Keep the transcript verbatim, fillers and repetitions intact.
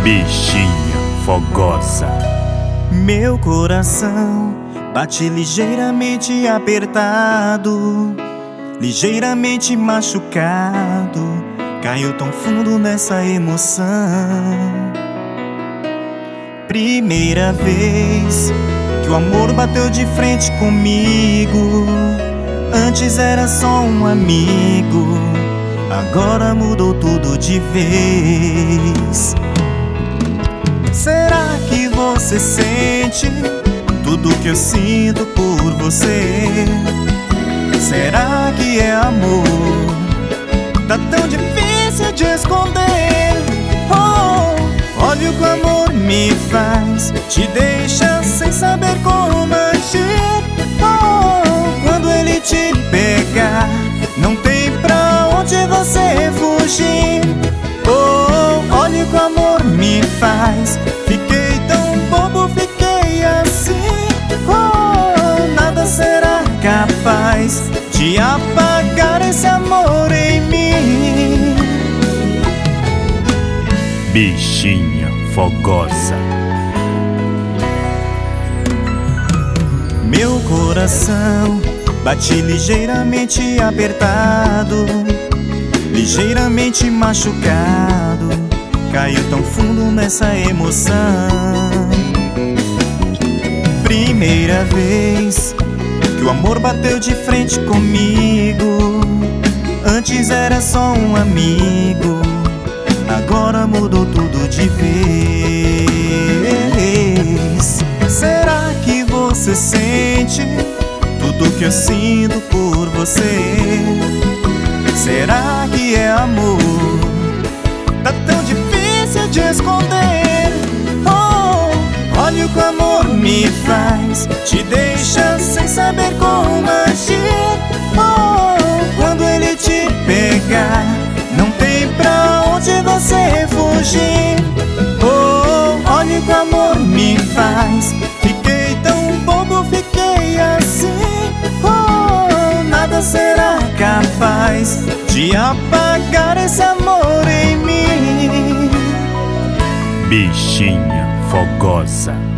Bichinha fogosa. Meu coração bate ligeiramente apertado, ligeiramente machucado. Caiu tão fundo nessa emoção. Primeira vez que o amor bateu de frente comigo. Antes era só um amigo, agora mudou tudo de vez. Será que você sente tudo que eu sinto por você? Será que é amor? Tá tão difícil de esconder. Oh, olha o que o amor me faz, te deixa sem saber como agir. Oh, quando ele te pegar, não tem pra onde você fugir. Oh, olha o que o amor me faz, fiquei tão bobo, fiquei assim. Oh, nada será capaz de apagar esse amor em mim. Bichinha fogosa. Meu coração bate ligeiramente apertado, ligeiramente machucado. Caiu tão fundo nessa emoção. Primeira vez que o amor bateu de frente comigo. Antes era só um amigo, agora mudou tudo de vez. Será que você sente tudo que eu sinto por você? Será que é amor? Tá tão difícil de esconder. Oh, olha o que o amor me faz, te deixa sem saber como agir. Oh, quando ele te pegar, não tem pra onde você fugir. Oh, olha o que o amor me faz, fiquei tão bobo, fiquei assim. Oh, nada será capaz de apagar esse amor em mim. Bichinha fogosa.